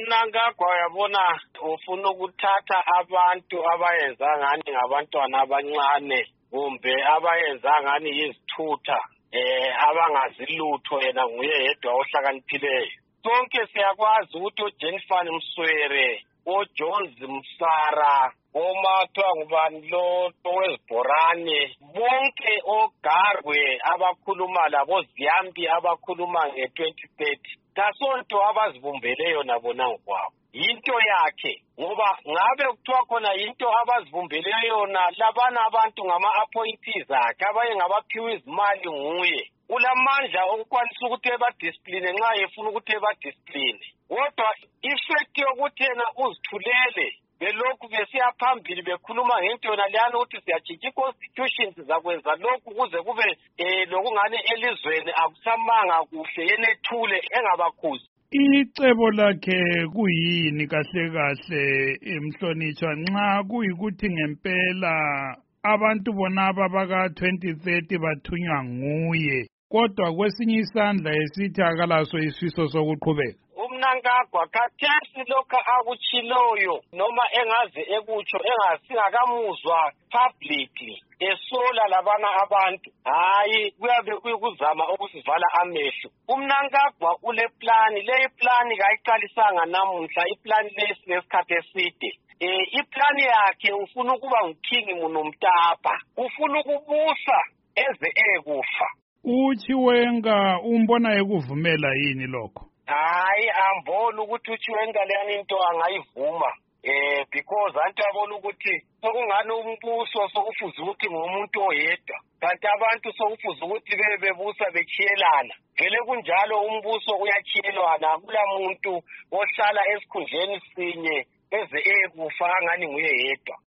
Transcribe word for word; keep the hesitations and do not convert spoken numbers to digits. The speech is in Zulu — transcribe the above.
umnankagwa yabona ufuna ukuthatha abantu abayenza ngani ngabantwana abancane kumbe abayenza ngani yizithutha eh abangazilutho yena nguye yedwa ohlakaniphileyo. Sonke siyakwazi ukuthi uJennifer Mswere, uJones Msara, omathiwa ngubani lo wezibhorane, bonke oGarwe abakhuluma labo Ziyambi abakhuluma nge-twenty thirty kasonto abazibumbeleyo nabo nangokwabo. Yinto yakhe ngoba ngabe kuthiwa khona yinto abazibumbeleyo yona, labana abantu ngama-appointees akhe abanye ngabaphiwa izimali nguye. Ulamandla okukwanisa ukuthi ebadiscipline nxa efuna ukuthi ebadiscipline, kodwa effect yokuthi yena uzithulele belokhu besiya phambili bekhuluma ngento yona leyana ukuthi siyatshintsha i-constitution sizakwenza lokhu kuze kube um lokungane elizweni akusamanga kuhle, yena ethule engabakhuzi. Icebo lakhe kuyini kahle kahle emhlonitshwa nxa kuyikuthi ngempela abantu bonaba baka twenty thirty bathunywa nguye, kodwa kwesinye isandla esithi akalaso isifiso sokuqhubeka? Umnankagwa khathesi lokho akutshiloyo noma engaze ekutsho engasingakamuzwa publicly esola labana abantu, hayi kuyabe kuyikuzama ukusivala amehlo. Umnankagwa ule plan, le plan kayiqalisanga namuhla, iplani lesikhathi eside. Eh iplan yakhe ufuna ukuba nguking munomtapa, ufuna ukubusa eze ekufa. uChiwenga umbona ekuvumela yini lokho? Hayi ambona ukuthi uChiwenga leyani into angayivuma eh because anti abona ukuthi sokungani umbuso sokufuza ukuthi ngomuntu oyedwa, kanti abantu sokufuza ukuthi bebe bebusa bechiyelana. Vele kunjalo umbuso uyachiyelwana, akula muntu ohlala esikhundleni sinye eze ekufa ngani nguye yedwa.